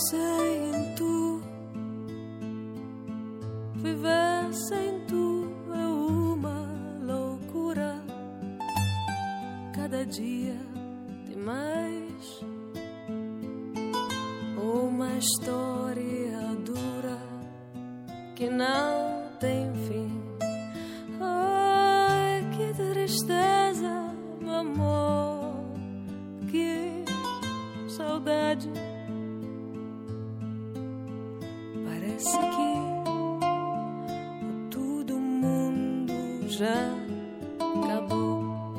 sei em tu, viver sem tu é uma loucura. Cada dia tem mais uma história dura que não tem fim. Ai, que tristeza, meu amor, que saudade. Parece que todo mundo já acabou.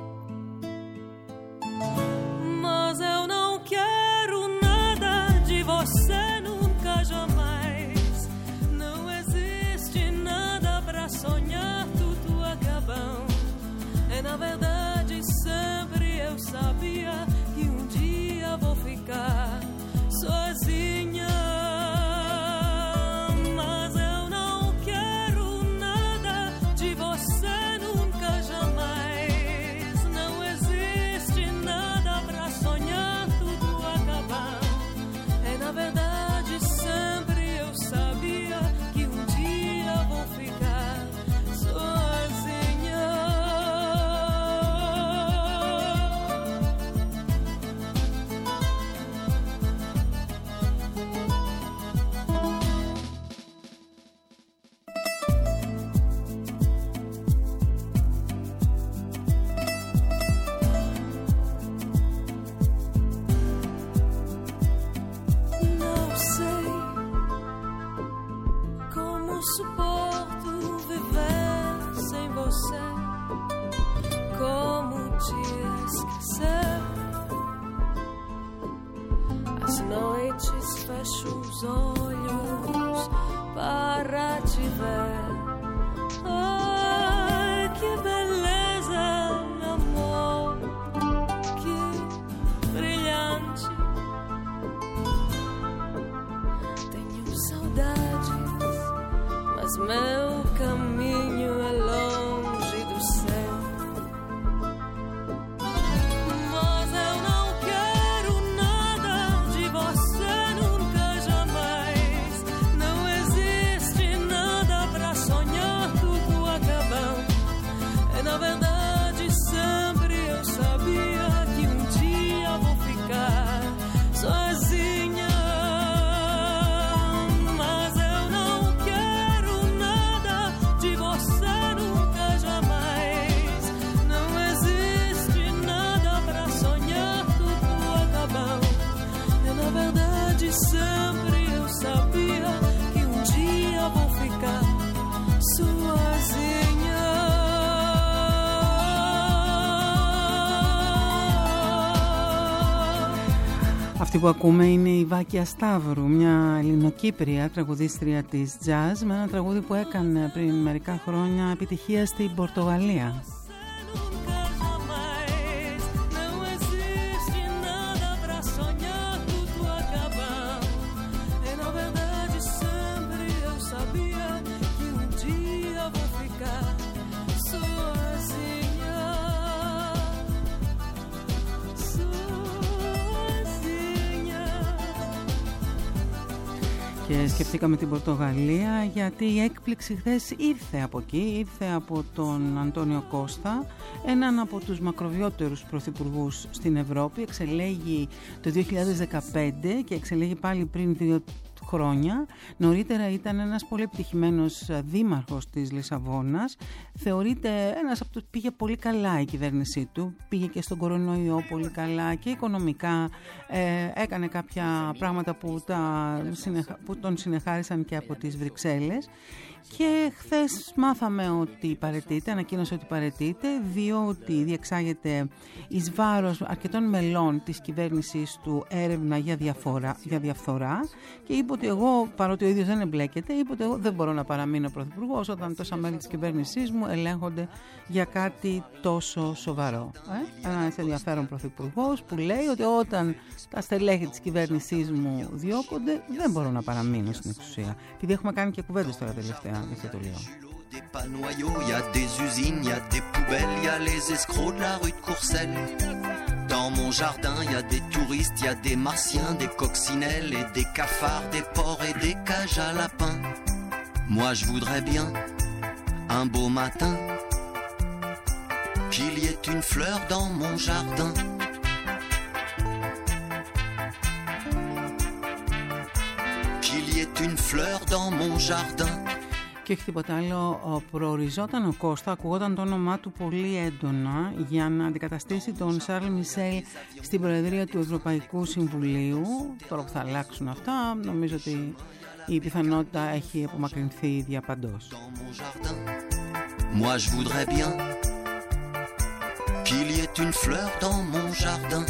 Mas eu não quero nada de você nunca, jamais. Não existe nada pra sonhar, tudo acabou. É na verdade sempre eu sabia que um dia vou ficar sozinha. Fecho os olhos para te ver. Ai, que beleza, meu amor, que brilhante. Tenho saudades, mas meu caminho é longe do céu. Sempre eu sabia que um dia vou ficar sozinha. Αυτή που ακούμε είναι η Βάκια Σταύρου, μια Ελληνοκύπρια τραγουδίστρια της jazz, με ένα τραγούδι που έκανε πριν μερικά χρόνια επιτυχία στην Πορτογαλία. Και σκεφτήκαμε την Πορτογαλία γιατί η έκπληξη χθες ήρθε από εκεί, ήρθε από τον Αντώνιο Κώστα, έναν από τους μακροβιότερους πρωθυπουργούς στην Ευρώπη. Εξελέγει το 2015 και εξελέγει πάλι πριν 2 χρόνια. Νωρίτερα ήταν ένας πολύ επιτυχημένος δήμαρχος της Λισαβόνας. Θεωρείται ένας από τους, πήγε πολύ καλά η κυβέρνησή του, πήγε και στον κορονοϊό πολύ καλά και οικονομικά έκανε κάποια πράγματα που τον συνεχάρισαν και από τις Βρυξέλλες. Και χθες μάθαμε ότι παραιτείται, ανακοίνωσε ότι παραιτείται, διότι διεξάγεται εις βάρος αρκετών μελών της κυβέρνησης του έρευνα για διαφθορά και είπε ότι εγώ, παρότι ο ίδιος δεν εμπλέκεται, είπε ότι εγώ δεν μπορώ να παραμείνω πρωθυπουργός όταν τόσα μέλη της κυβέρνησής μου ελέγχονται για κάτι τόσο σοβαρό. Ένας ενδιαφέρον πρωθυπουργός που λέει ότι όταν τα στελέχη της κυβέρνησής μου διώκονται δεν μπορώ να παραμείνω στην εξουσία. Επειδή έχουμε κάνει και κουβέντες τώρα τελευταία. Des pas noyaux, y a des usines, y a des poubelles, y a les escrocs de la rue de Courcelles. Dans mon jardin, y a des touristes, y a des martiens, des coccinelles et des cafards, des porcs et des cages à lapins. Moi je voudrais bien, un beau matin, qu'il y ait une fleur dans mon jardin. Qu'il y ait une fleur dans mon jardin. Και όχι τίποτα άλλο, προοριζόταν ο Κώστα, ακουγόταν το όνομά του πολύ έντονα για να αντικαταστήσει τον Σαρλ Μισελ στην Προεδρία του Ευρωπαϊκού Συμβουλίου. Τώρα που θα αλλάξουν αυτά, νομίζω ότι η πιθανότητα έχει απομακρυνθεί διαπαντός. Moi je voudrais bien qu'il y ait une fleur dans mon jardin.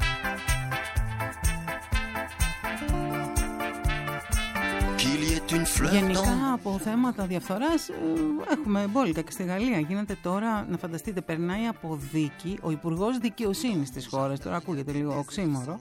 Γενικά από θέματα διαφθοράς έχουμε μπόλικα και στη Γαλλία. Γίνεται τώρα, να φανταστείτε, περνάει από δίκη ο Υπουργός Δικαιοσύνης της χώρας. Τώρα ακούγεται λίγο οξύμορο.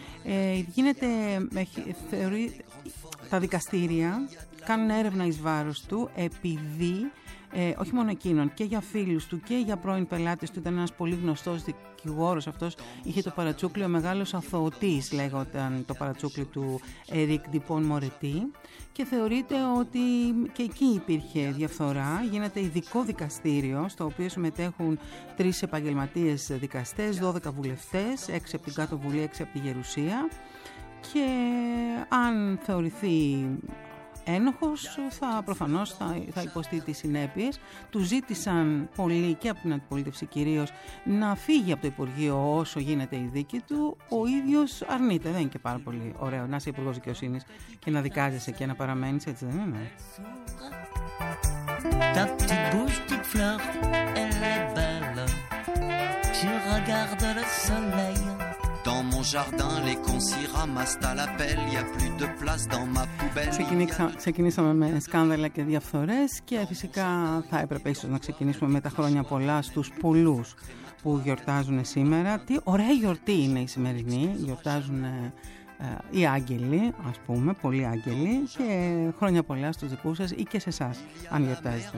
Τα δικαστήρια κάνουν έρευνα εις βάρος του επειδή όχι μόνο εκείνον, και για φίλους του και για πρώην πελάτες του. Ήταν ένας πολύ γνωστός δικηγόρος αυτός, είχε το παρατσούκλι, ο μεγάλος αθωωτής λέγονταν το παρατσούκλι του Ερικ Ντιπών Μορετή, και θεωρείται ότι και εκεί υπήρχε διαφθορά. Γίνεται ειδικό δικαστήριο στο οποίο συμμετέχουν 3 επαγγελματίες δικαστές, 12 βουλευτές, 6 από την Κάτω Βουλή, 6 από τη Γερουσία, και αν θεωρηθεί ένοχος προφανώς θα υποστεί τις συνέπειες. Του ζήτησαν πολύ και από την αντιπολίτευση κυρίως να φύγει από το Υπουργείο όσο γίνεται η δίκη του. Ο ίδιος αρνείται. Δεν είναι και πάρα πολύ ωραίο να είσαι Υπουργός Δικαιοσύνης και να δικάζεσαι και να παραμένεις, έτσι δεν είναι? Ta petite bouche, petite fleur, elle est belle. Tu regardes le soleil. Dans mon jardin, les concis ramassent à la pelle. Y a plus de place dans ma poubelle. Ξεκινήσαμε με σκάνδαλα και διαφθορές και φυσικά θα έπρεπε ίσως να ξεκινήσουμε με τα χρόνια πολλά στους πολλούς που γιορτάζουν σήμερα. Τι ωραία γιορτή είναι η σημερινή. Γιορτάζουν οι άγγελοι, ας πούμε, πολλοί άγγελοι, και χρόνια πολλά στους δικούς σας ή και σε εσάς αν γιορτάζετε.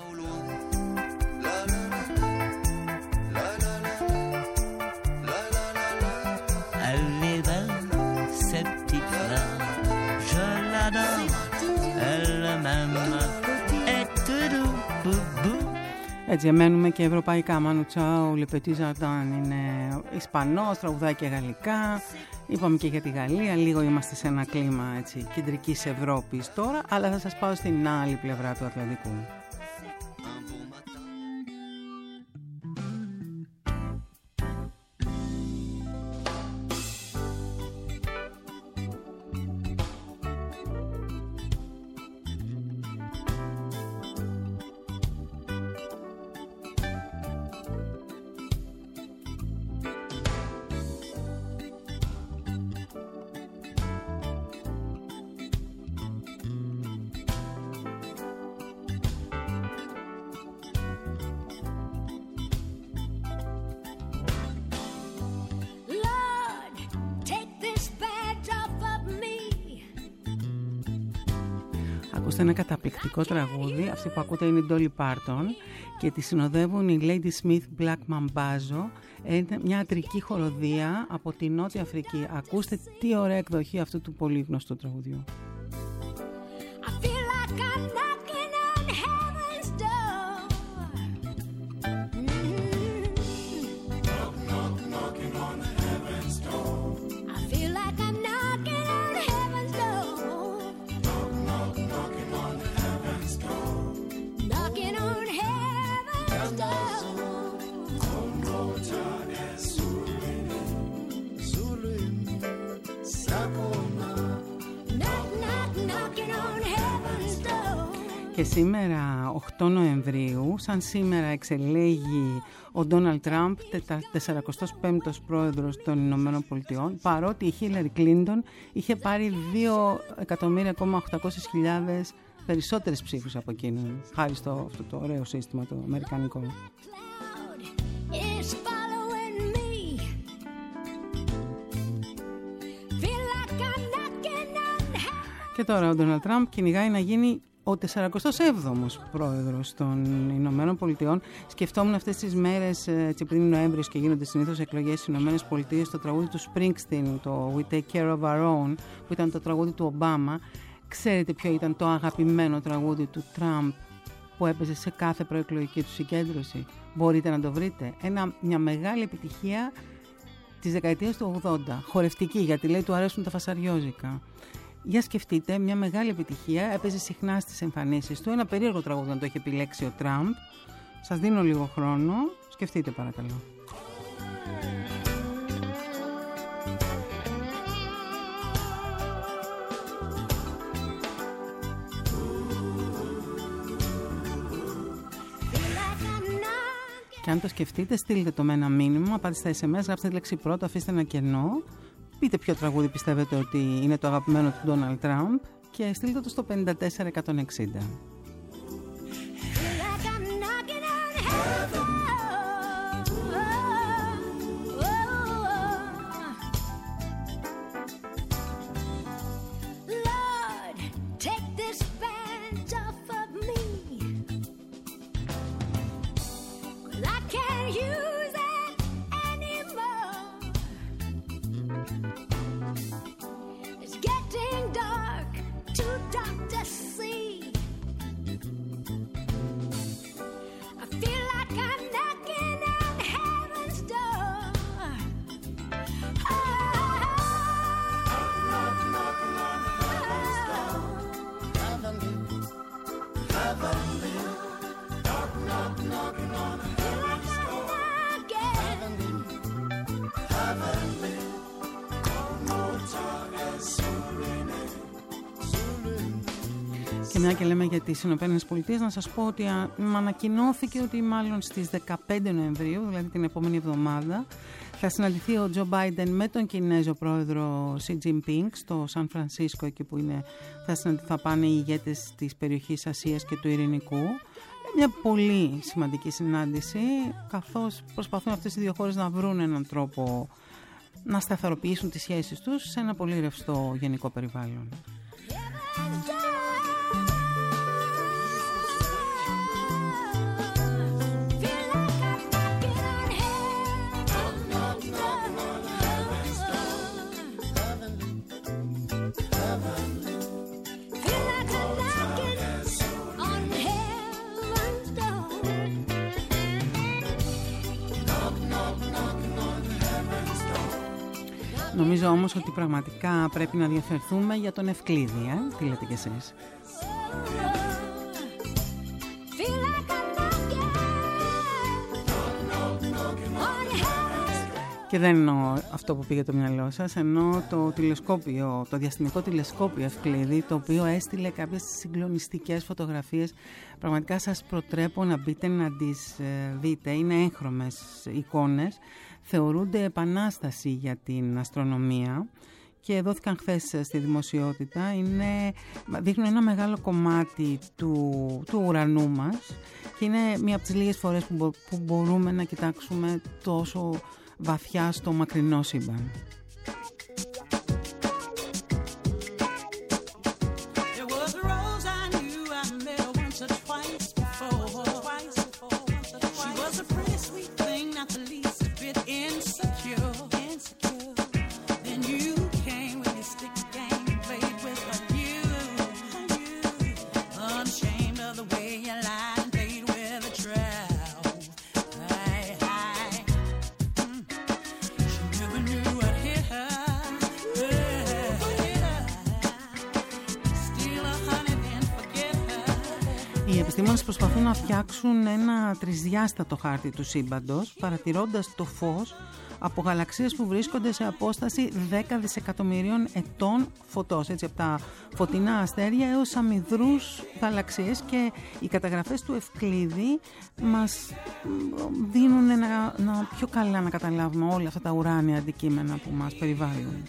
Έτσι μένουμε και ευρωπαϊκά. Μάνου Τσάου, Le Petit Jardin είναι Ισπανός, τραγουδάει και γαλλικά. Είπαμε και για τη Γαλλία, λίγο είμαστε σε ένα κλίμα έτσι, κεντρικής Ευρώπης τώρα, αλλά θα σας πάω στην άλλη πλευρά του Ατλαντικού. Ακούστε ένα καταπληκτικό τραγούδι. Αυτή που ακούτε είναι η Dolly Parton και τη συνοδεύουν η Lady Smith Black Mambazo. Είναι μια ατρική χοροδία από τη Νότια Αφρική. Ακούστε τι ωραία εκδοχή αυτού του πολύ γνωστού τραγουδιού. Και σήμερα 8 Νοεμβρίου, σαν σήμερα εξελέγει ο Ντόναλντ Τραμπ, 45ος πρόεδρος των Ηνωμένων Πολιτειών, παρότι η Χίλαρη Κλίντον είχε πάρει 2.800.000 περισσότερες ψήφους από εκείνον, χάρη στο αυτό το ωραίο σύστημα το αμερικανικό. Και τώρα ο Ντόναλντ Τραμπ κυνηγάει να γίνει ο 47ος πρόεδρος των Ηνωμένων Πολιτειών. Σκεφτόμουν αυτές τις μέρες, έτσι πριν Νοέμβριος και γίνονται συνήθως εκλογές στις Ηνωμένες Πολιτείες, το τραγούδι του Springsteen, το We Take Care of Our Own, που ήταν το τραγούδι του Ομπάμα. Ξέρετε ποιο ήταν το αγαπημένο τραγούδι του Τραμπ που έπαιζε σε κάθε προεκλογική του συγκέντρωση? Μπορείτε να το βρείτε? Μια μεγάλη επιτυχία της δεκαετίας του 80, χορευτική, γιατί λέει του αρέσουν τα φασαριόζικα. Για σκεφτείτε, μια μεγάλη επιτυχία, έπαιζε συχνά στις εμφανίσεις του, ένα περίεργο τραγούδι να το έχει επιλέξει ο Τραμπ. Σας δίνω λίγο χρόνο, σκεφτείτε παρακαλώ. Και αν το σκεφτείτε, στείλτε το με ένα μήνυμα, πάτε στα SMS, γράψτε τη λέξη πρώτο, αφήστε ένα κενό, πείτε ποιο τραγούδι πιστεύετε ότι είναι το αγαπημένο του Ντόναλντ Τραμπ και στείλτε το στο 54160. Και μια και λέμε για τις Ηνωμένες Πολιτείες, να σας πω ότι ανακοινώθηκε ότι μάλλον στις 15 Νοεμβρίου, δηλαδή την επόμενη εβδομάδα, θα συναντηθεί ο Τζο Μπάιντεν με τον Κινέζο πρόεδρο Σι Τζινπίνγκ στο Σαν Φρανσίσκο, εκεί που θα πάνε οι ηγέτες της περιοχής Ασίας και του Ειρηνικού. Μια πολύ σημαντική συνάντηση, καθώς προσπαθούν αυτές οι δύο χώρες να βρουν έναν τρόπο να σταθεροποιήσουν τις σχέσεις τους σε ένα πολύ ρευστό γενικό περιβάλλον. Νομίζω όμως ότι πραγματικά πρέπει να ενδιαφερθούμε για τον Ευκλήδη, τι λέτε κι εσείς? Και δεν εννοώ αυτό που πήγε το μυαλό σας, εννοώ το διαστημικό τηλεσκόπιο Ευκλήδη, το οποίο έστειλε κάποιες συγκλονιστικές φωτογραφίες. Πραγματικά σας προτρέπω να μπείτε να τις δείτε, είναι έγχρωμες εικόνες, θεωρούνται επανάσταση για την αστρονομία και δόθηκαν χθες στη δημοσιότητα. Δείχνουν ένα μεγάλο κομμάτι του ουρανού μας και είναι μία από τις λίγες φορές που μπορούμε να κοιτάξουμε τόσο βαθιά στο μακρινό σύμπαν. Οι επιστήμονες προσπαθούν να φτιάξουν ένα τρισδιάστατο χάρτη του σύμπαντος, παρατηρώντας το φως από γαλαξίες που βρίσκονται σε απόσταση 10 δισεκατομμυρίων ετών φωτός, έτσι, από τα φωτεινά αστέρια έως αμυδρούς γαλαξίες, και οι καταγραφές του Ευκλήδη μας δίνουν ένα πιο καλά να καταλάβουμε όλα αυτά τα ουράνια αντικείμενα που μας περιβάλλουν.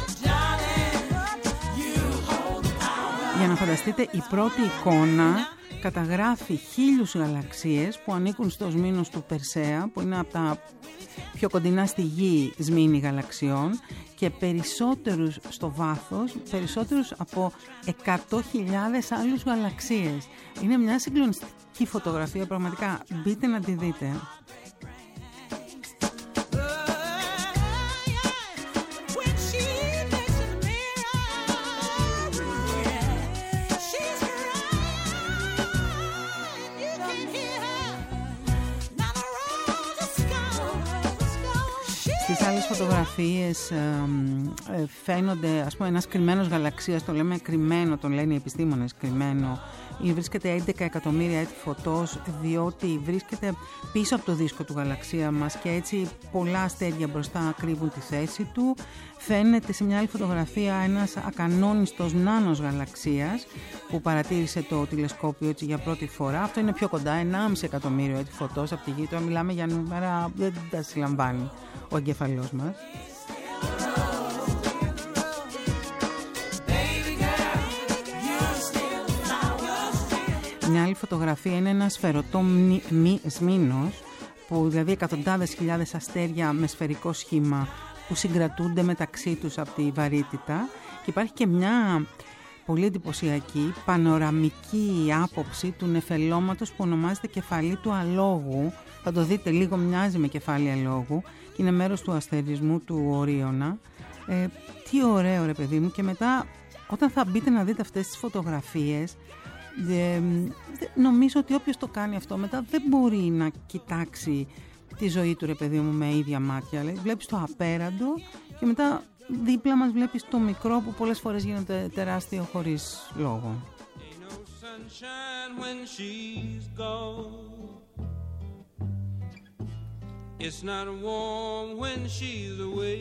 Για να φανταστείτε, η πρώτη εικόνα καταγράφει 1000 γαλαξίες που ανήκουν στο σμήνος του Περσέα, που είναι από τα πιο κοντινά στη Γη σμήνη γαλαξιών, και περισσότερους στο βάθος, περισσότερους από 100.000 άλλους γαλαξίες. Είναι μια συγκλονιστική φωτογραφία, πραγματικά μπείτε να τη δείτε. Στις άλλες φωτογραφίες φαίνονται, ας πούμε, ένας κρυμμένος γαλαξίας, το λέμε κρυμμένο, τον λένε οι επιστήμονες κρυμμένο, βρίσκεται 11 εκατομμύρια έτη φωτός, διότι βρίσκεται πίσω από το δίσκο του γαλαξία μας και έτσι πολλά αστέρια μπροστά κρύβουν τη θέση του. Φαίνεται σε μια άλλη φωτογραφία ένας ακανόνιστος νάνος γαλαξίας που παρατήρησε το τηλεσκόπιο έτσι για πρώτη φορά. Αυτό είναι πιο κοντά, 1,5 εκατομμύριο έτη φωτός από τη Γη. Τώρα μιλάμε για νούμερα, δεν τα συλλαμβάνει ο εγκεφαλός μας. Μια άλλη φωτογραφία είναι ένα σφαιρωτό σμήνος, που δηλαδή εκατοντάδες χιλιάδες αστέρια με σφαιρικό σχήμα που συγκρατούνται μεταξύ τους από τη βαρύτητα, και υπάρχει και μια πολύ εντυπωσιακή πανοραμική άποψη του νεφελώματος που ονομάζεται κεφαλή του αλόγου. Θα το δείτε, λίγο μοιάζει με κεφάλι αλόγου και είναι μέρος του αστερισμού του Ορίωνα. Τι ωραίο ρε παιδί μου. Και μετά όταν θα μπείτε να δείτε αυτές τις φωτογραφίες, νομίζω ότι όποιος το κάνει αυτό μετά δεν μπορεί να κοιτάξει τη ζωή του ρε παιδί μου με ίδια μάτια. Δηλαδή, βλέπεις το απέραντο και μετά δίπλα μας βλέπεις το μικρό που πολλές φορές γίνεται τεράστιο χωρίς λόγο. It's not warm when she's away.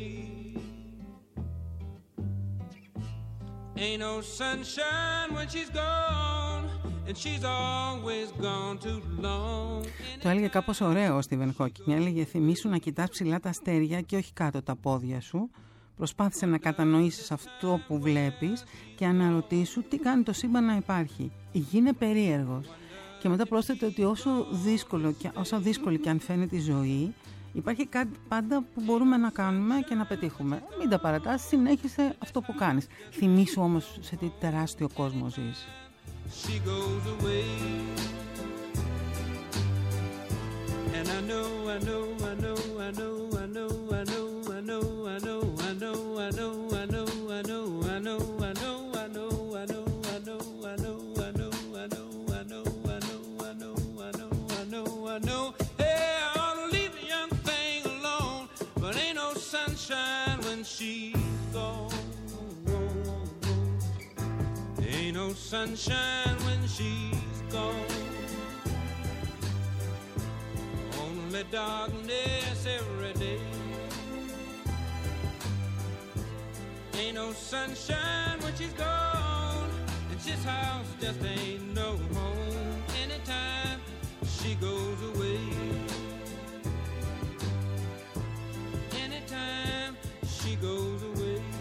Ain't no sunshine when she's gone, and she's always gone too long. Το έλεγε κάπως ωραίο ο Στίβεν Χόκινγκ. Έλεγε: θυμήσου να κοιτάς ψηλά τα αστέρια και όχι κάτω τα πόδια σου. Προσπάθησε να κατανοήσεις αυτό που βλέπεις και αναρωτήσου τι κάνει το σύμπαν να υπάρχει. Γίνε περίεργος. Και μετά πρόσθεται ότι όσο δύσκολη και αν φαίνεται η ζωή, υπάρχει κάτι πάντα που μπορούμε να κάνουμε και να πετύχουμε. Μην τα παρατάσεις, συνέχισε αυτό που κάνεις. Θυμήσου όμως σε τι τεράστιο κόσμο ζεις. Sunshine when she's gone, only darkness every day. Ain't no sunshine when she's gone, and this house just ain't no home. Anytime she goes away, anytime she goes away.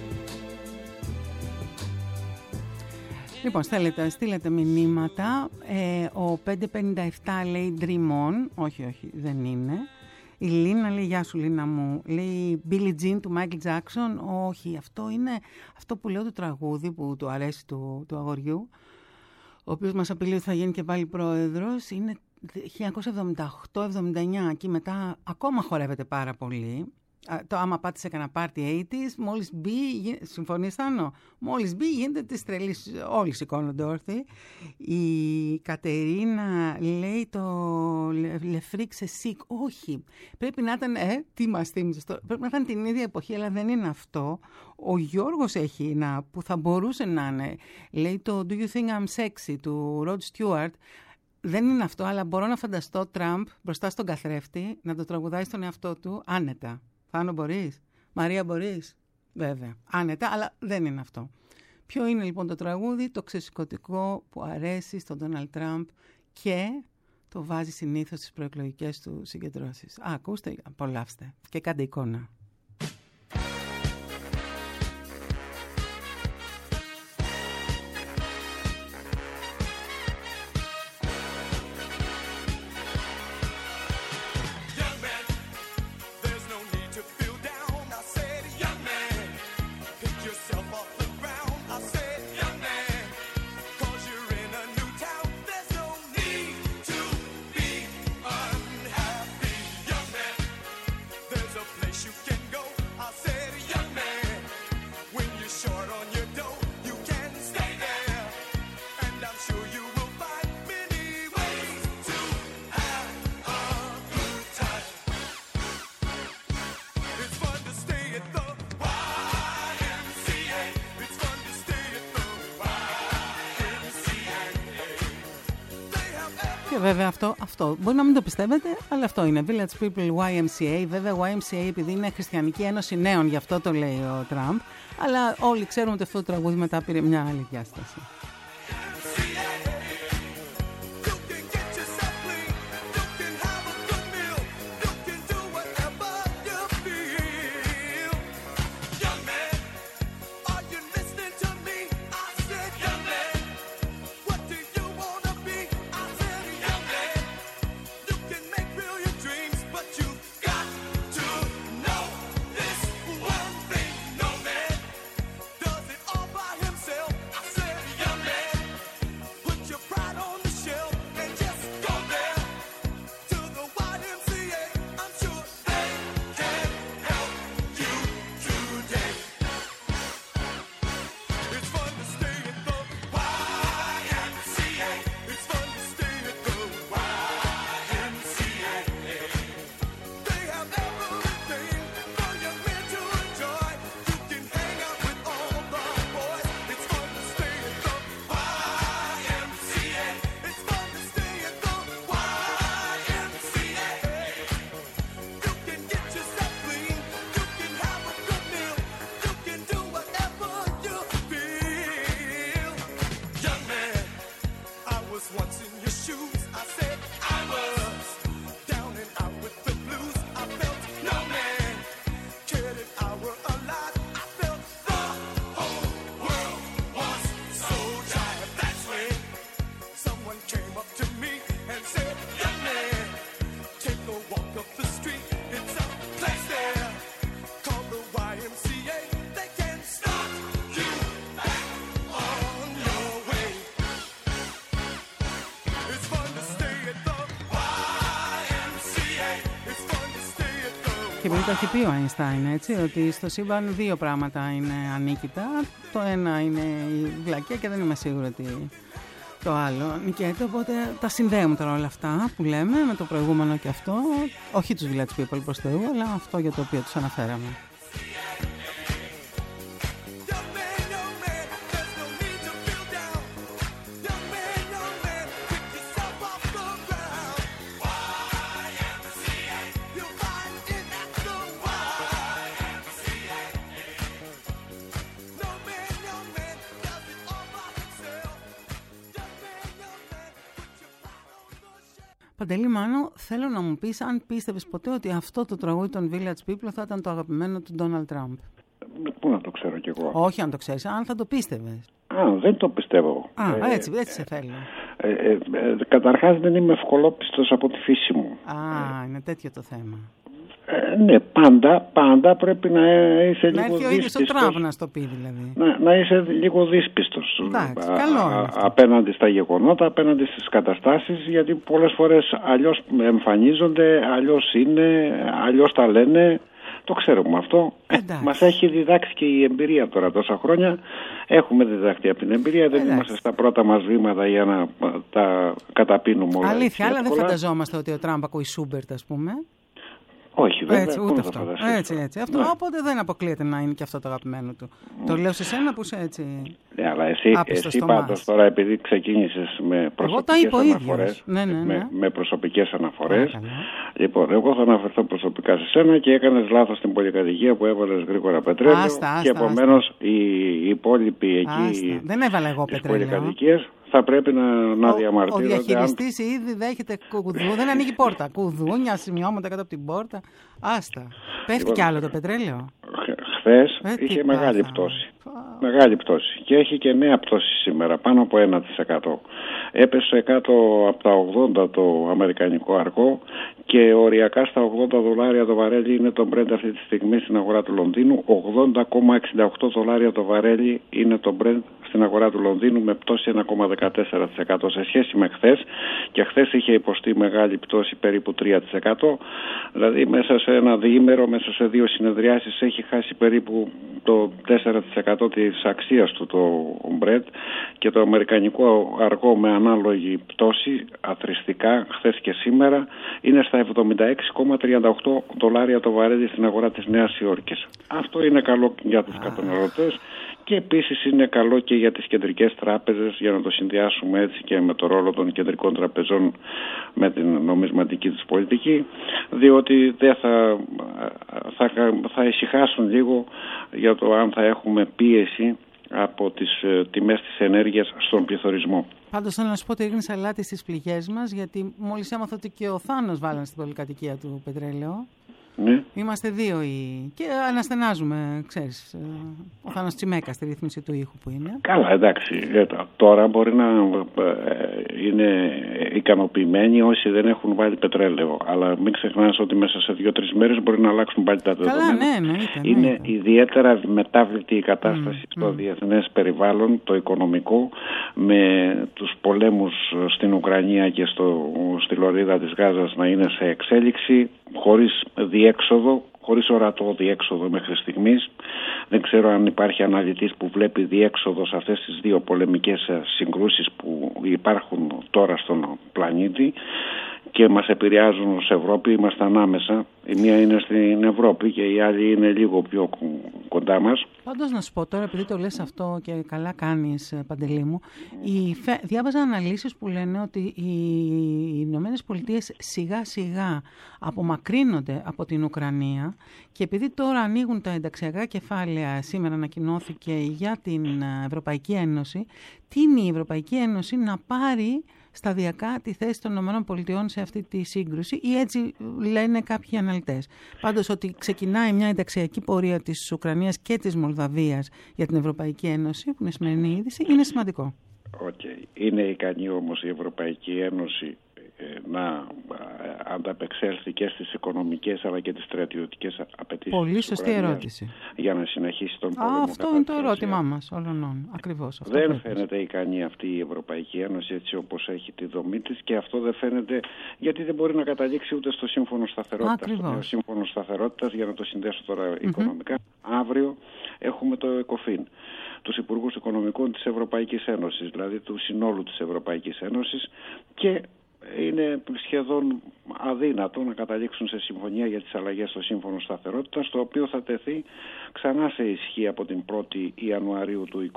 Λοιπόν, στείλετε μηνύματα. Ο 557 λέει Dream On. Όχι, δεν είναι. Η Λίνα λέει: γεια σου Λίνα μου. Λέει Billie Jean του Michael Jackson. Όχι, αυτό είναι αυτό που λέω το τραγούδι που του αρέσει του αγοριού, ο οποίος μας απειλεί ότι θα γίνει και πάλι πρόεδρος. Είναι 1978-79 και μετά ακόμα χορεύεται πάρα πολύ. Το άμα πάτε σε κανένα party 80s, μόλις μπει, συμφωνείς Θάνο, μόλις μπει γίνεται της τρελής, όλοι σηκώνονται όρθιοι. Η Κατερίνα λέει το Λεφρίξε Σικ, όχι, πρέπει να ήταν, τι μας θύμισες τώρα, πρέπει να ήταν την ίδια εποχή, αλλά δεν είναι αυτό. Ο Γιώργος έχει ένα που θα μπορούσε να είναι, λέει το Do You Think I'm Sexy του Rod Stewart. Δεν είναι αυτό, αλλά μπορώ να φανταστώ Τραμπ μπροστά στον καθρέφτη να το τραγουδάει στον εαυτό του άνετα. Θάνο μπορείς, Μαρία μπορείς, βέβαια, άνετα, αλλά δεν είναι αυτό. Ποιο είναι λοιπόν το τραγούδι, το ξεσηκωτικό που αρέσει στον Ντόναλντ Τραμπ και το βάζει συνήθως στις προεκλογικές του συγκεντρώσεις. Ακούστε, απολαύστε και κάντε εικόνα. Και βέβαια αυτό μπορεί να μην το πιστεύετε, αλλά αυτό είναι. Village People YMCA. Βέβαια, YMCA επειδή είναι Χριστιανική Ένωση Νέων, γι' αυτό το λέει ο Τραμπ. Αλλά όλοι ξέρουμε ότι αυτό το τραγούδι μετά πήρε μια άλλη διάσταση. Και επειδή το έχει πει ο Αϊνστάιν, έτσι, ότι στο σύμπαν δύο πράγματα είναι ανίκητα. Το ένα είναι η βλακεία και δεν είμαι σίγουρη ότι το άλλο νικέται. Οπότε τα συνδέουμε τώρα όλα αυτά που λέμε με το προηγούμενο και αυτό. Όχι τους Village People προς Θεού, αλλά αυτό για το οποίο τους αναφέραμε. Παντελή Μάνο, θέλω να μου πεις αν πίστευες ποτέ ότι αυτό το τραγούδι των Village People θα ήταν το αγαπημένο του Ντόναλντ Τραμπ. Πού να το ξέρω κι εγώ. Όχι αν το ξέρεις, αν θα το πίστευες. Δεν το πιστεύω. Έτσι σε θέλω. Καταρχάς δεν είμαι ευκολόπιστος από τη φύση μου. Είναι τέτοιο το θέμα. Ναι, πάντα πρέπει να είσαι λίγο δύσπιστος. Να έρθει ο ίδιος ο Τραμπ να στο πει δηλαδή. Να είσαι λίγο δύσπιστος. Εντάξει, καλό. Απέναντι στα γεγονότα, απέναντι στις καταστάσεις, γιατί πολλές φορές αλλιώς εμφανίζονται, αλλιώς είναι, αλλιώς τα λένε. Το ξέρουμε αυτό. Μας έχει διδάξει και η εμπειρία τώρα τόσα χρόνια. Έχουμε διδαχθεί από την εμπειρία. Δεν είμαστε στα πρώτα μας βήματα για να τα καταπίνουμε όλα. Αλήθεια, αλλά δεν φανταζόμαστε ότι ο Τραμπ ακούει Σούμπερτ, ας πούμε. Όχι, βέβαια. Έτσι, ούτε αυτό. Έτσι. Αυτό, οπότε δεν αποκλείεται να είναι και αυτό το αγαπημένο του. Το λέω σε σένα που είσαι έτσι. Ναι, αλλά εσύ πάντως τώρα, επειδή ξεκίνησες με προσωπικές αναφορές. Με προσωπικές αναφορές. Λοιπόν, εγώ θα αναφερθώ προσωπικά σε σένα και έκανες λάθος στην πολυκατοικία που έβαλες γρήγορα πετρέλαιο. Και επομένως οι υπόλοιποι εκεί. Δεν έβαλα εγώ πετρέλαιο. Πολυκατοικίες θα πρέπει να διαμαρτύρονται. Ο διαχειριστής ήδη δέχεται κουδού, δεν ανοίγει πόρτα. Κουδούνια, σημειώματα κάτω από την πόρτα. Άστα. Πέφτει κι άλλο το πετρέλαιο. Χθες είχε μεγάλη πτώση. Μεγάλη πτώση. Και έχει και νέα πτώση σήμερα, πάνω από 1%. Έπεσε κάτω από τα 80 το αμερικανικό αργό και οριακά στα $80 το βαρέλι είναι το Brent αυτή τη στιγμή στην αγορά του Λονδίνου. $80,68 το βαρέλι είναι το Brent στην αγορά του Λονδίνου με πτώση 1,14% σε σχέση με χθες, και χθες είχε υποστεί μεγάλη πτώση περίπου 3%. Δηλαδή μέσα σε ένα διήμερο, μέσα σε δύο συνεδριάσεις έχει χάσει περίπου το 4% της αξίας του το Brent, και το αμερικανικό αργό με ανάλογη πτώση αθρηστικά χθες και σήμερα είναι στα στα 76,38 δολάρια το βαρέλι στην αγορά της Νέας Υόρκης. Αυτό είναι καλό για τους καταναλωτές και επίσης είναι καλό και για τις κεντρικές τράπεζες, για να το συνδυάσουμε έτσι και με το ρόλο των κεντρικών τραπεζών με την νομισματική της πολιτική, διότι δεν θα ησυχάσουν λίγο για το αν θα έχουμε πίεση από τις τιμές της ενέργειας στον πληθωρισμό. Πάντως θέλω να σου πω ότι ρίχνεις αλάτι στις πληγές μας, γιατί μόλις έμαθα ότι και ο Θάνος βάλανε στην πολυκατοικία του πετρέλαιο. Ναι. Είμαστε δύο και αναστενάζουμε, ξέρεις, ο Θάνος Τσιμέκα στη ρύθμιση του ήχου που είναι. Καλά, εντάξει. Τώρα μπορεί να είναι ικανοποιημένοι όσοι δεν έχουν βάλει πετρέλαιο. Αλλά μην ξεχνάς ότι μέσα σε 2-3 μέρες μπορεί να αλλάξουν πάλι τα δεδομένα. Καλά, ναι, εννοείται. Είναι ιδιαίτερα μετάβλητη η κατάσταση στο διεθνές περιβάλλον, το οικονομικό, με τους πολέμους στην Ουκρανία και στη λωρίδα της Γάζας να είναι σε εξέλιξη, χωρίς διέξοδο, χωρίς ορατό διέξοδο μέχρι στιγμής. Δεν ξέρω αν υπάρχει αναλυτής που βλέπει διέξοδο σε αυτές τις δύο πολεμικές συγκρούσεις που υπάρχουν τώρα στον πλανήτη και μας επηρεάζουν ως Ευρώπη. Είμαστε ανάμεσα. Η μία είναι στην Ευρώπη και η άλλη είναι λίγο πιο κοντά μας. Πάντως να σου πω τώρα, επειδή το λες αυτό και καλά κάνεις, Παντελή μου, διάβαζα αναλύσεις που λένε ότι οι Ηνωμένες Πολιτείες σιγά σιγά απομακρύνονται από την Ουκρανία και επειδή τώρα ανοίγουν τα ενταξιακά κεφάλαια, σήμερα ανακοινώθηκε για την Ευρωπαϊκή Ένωση, τείνει η Ευρωπαϊκή Ένωση να πάρει σταδιακά τη θέση των ΗΠΑ σε αυτή τη σύγκρουση, ή έτσι λένε κάποιοι αναλυτές. Πάντως ότι ξεκινάει μια ενταξιακή πορεία της Ουκρανίας και της Μολδαβίας για την Ευρωπαϊκή Ένωση, που είναι σημερινή είδηση, είναι σημαντικό. Είναι ικανή όμως η Ευρωπαϊκή Ένωση να ανταπεξέλθει και στις οικονομικές αλλά και τις στρατιωτικές απαιτήσεις. Πολύ σωστή ερώτηση. Για να συνεχίσει τον πόλεμο. Αυτό είναι το ερώτημά μας όλων. Ακριβώς. Δεν φαίνεται ικανή αυτή η Ευρωπαϊκή Ένωση έτσι όπως έχει τη δομή της και αυτό δεν φαίνεται γιατί δεν μπορεί να καταλήξει ούτε στο Σύμφωνο Σταθερότητας. Το Σύμφωνο Σταθερότητας, για να το συνδέσω τώρα οικονομικά, αύριο έχουμε το ECOFIN, τους Υπουργούς Οικονομικών της Ευρωπαϊκής Ένωσης, δηλαδή του συνόλου της Ευρωπαϊκής Ένωσης, και είναι σχεδόν αδύνατο να καταλήξουν σε συμφωνία για τις αλλαγές στο Σύμφωνο Σταθερότητας, το οποίο θα τεθεί ξανά σε ισχύ από την 1η Ιανουαρίου του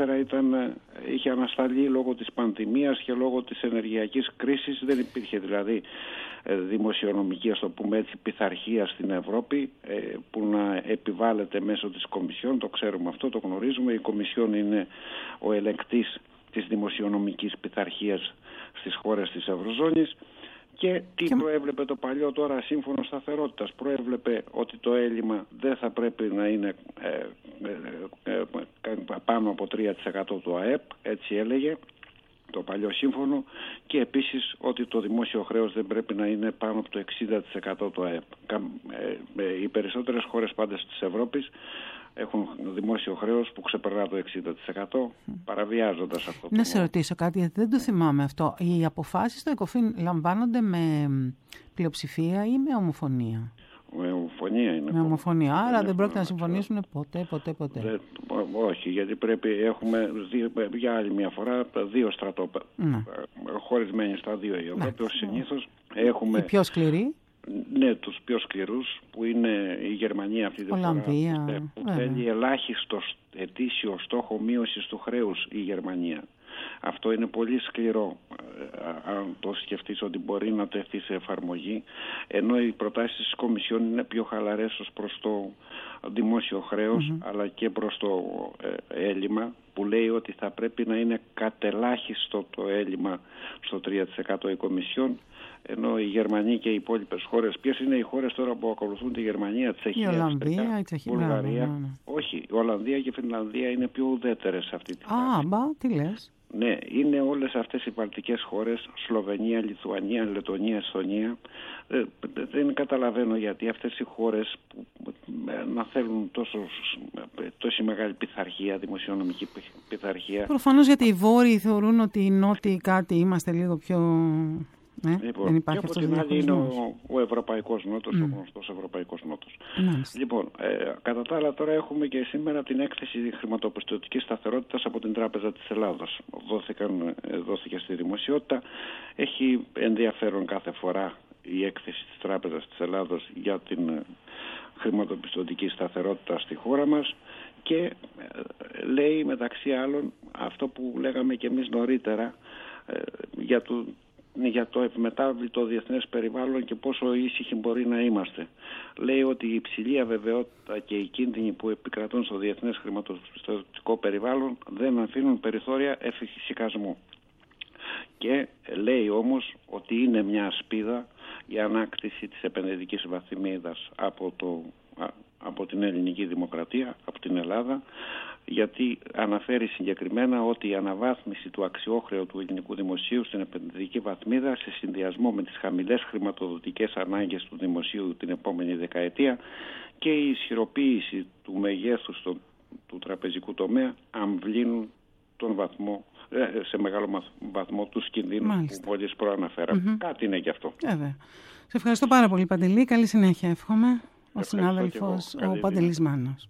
2024. Είχε ανασταλεί λόγω της πανδημίας και λόγω της ενεργειακής κρίσης. Δεν υπήρχε δηλαδή δημοσιονομική, ας το πούμε έτσι, πειθαρχία στην Ευρώπη που να επιβάλλεται μέσω της Κομισιόν. Το ξέρουμε αυτό, το γνωρίζουμε. Η Κομισιόν είναι ο ελεγκτής της δημοσιονομικής πειθαρχίας στις χώρες της Ευρωζώνης. Και τι προέβλεπε το παλιό τώρα Σύμφωνο Σταθερότητας? Προέβλεπε ότι το έλλειμμα δεν θα πρέπει να είναι πάνω από 3% του ΑΕΠ, έτσι έλεγε το παλιό σύμφωνο, και επίσης ότι το δημόσιο χρέος δεν πρέπει να είναι πάνω από το 60% του ΑΕΠ. Οι περισσότερες χώρες πάντως της Ευρώπης έχουν δημόσιο χρέος που ξεπερνά το 60%, παραβιάζοντας αυτό. Να σε ρωτήσω κάτι, γιατί δεν το θυμάμαι αυτό. Οι αποφάσεις στο ECOFIN λαμβάνονται με πλειοψηφία ή με ομοφωνία? Με ομοφωνία είναι. Με ομοφωνία, άρα δεν πρόκειται να συμφωνήσουν ποτέ. Όχι, γιατί έχουμε για άλλη μια φορά δύο στρατόπεδα. Χωρισμένοι στα δύο η Ευρώπη, ως συνήθως. Έχουμε... Οι πιο σκληροί. Ναι, τους πιο σκληρούς, που είναι η Γερμανία αυτή τη φορά, που θέλει ελάχιστο ετήσιο στόχο μείωσης του χρέους η Γερμανία. Αυτό είναι πολύ σκληρό, αν το σκεφτείς ότι μπορεί να τεθεί σε εφαρμογή, ενώ οι προτάσεις της Κομισιόν είναι πιο χαλαρές ως προς το δημόσιο χρέος, αλλά και προς το έλλειμμα, που λέει ότι θα πρέπει να είναι κατελάχιστο το έλλειμμα στο 3% η Κομισιόν, ενώ οι Γερμανοί και οι υπόλοιπες χώρες, ποιες είναι οι χώρες τώρα που ακολουθούν τη Γερμανία, Τσεχία, η Ολλανδία, η Βουλγαρία? Όχι, η Ολλανδία και η Φινλανδία είναι πιο ουδέτερες σε αυτή τη φάση. Τι λες? Ναι, είναι όλες αυτές οι βαλτικές χώρες, Σλοβενία, Λιθουανία, Λετονία, Εσθονία. Δεν καταλαβαίνω γιατί αυτές οι χώρες που να θέλουν τόση μεγάλη πειθαρχία, δημοσιονομική πειθαρχία. Προφανώς γιατί οι Βόρειοι θεωρούν ότι οι Νότιοι κάτι είμαστε λίγο πιο... Λοιπόν, δεν υπάρχει και από την άλλη είναι ο Ευρωπαϊκός Νότος, ο γνωστός Ευρωπαϊκός Νότος. Λοιπόν, κατά τα άλλα τώρα έχουμε και σήμερα την έκθεση χρηματοπιστωτικής σταθερότητας από την Τράπεζα της Ελλάδας. Δόθηκε στη δημοσιότητα. Έχει ενδιαφέρον κάθε φορά η έκθεση της Τράπεζας της Ελλάδος για την χρηματοπιστωτική σταθερότητα στη χώρα μας και λέει μεταξύ άλλων αυτό που λέγαμε και εμείς νωρίτερα για το ευμετάβλητο διεθνές περιβάλλον και πόσο ήσυχοι μπορεί να είμαστε. Λέει ότι η υψηλή αβεβαιότητα και οι κίνδυνοι που επικρατούν στο διεθνές χρηματοπιστωτικό περιβάλλον δεν αφήνουν περιθώρια εφησυχασμού. Και λέει όμως ότι είναι μια ασπίδα η ανάκτηση της επενδυτικής βαθμίδας από την ελληνική δημοκρατία, από την Ελλάδα, γιατί αναφέρει συγκεκριμένα ότι η αναβάθμιση του αξιόχρεου του ελληνικού δημοσίου στην επενδυτική βαθμίδα σε συνδυασμό με τις χαμηλές χρηματοδοτικές ανάγκες του δημοσίου την επόμενη δεκαετία και η ισχυροποίηση του μεγέθους του τραπεζικού τομέα αμβλύνουν τον βαθμό, σε μεγάλο βαθμό τους κινδύνους που μόλις προαναφέραμε. Κάτι είναι γι' αυτό. Σε ευχαριστώ πάρα πολύ, Παντελή. Καλή συνέχεια εύχομαι. Ο συνάδελφος ο Παντελής Μάνος.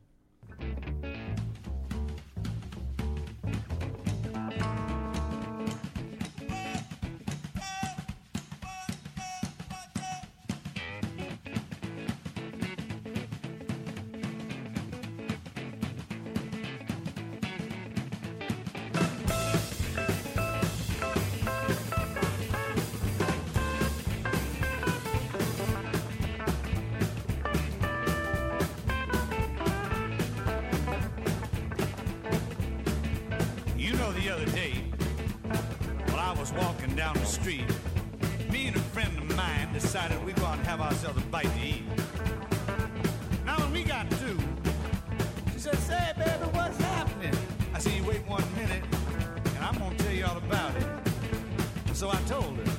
Decided we're going to have ourselves a bite to eat. Now when we got through, she said, "Say, baby, what's happening?" I said, "You wait 1 minute, and I'm going to tell you all about it." So I told her.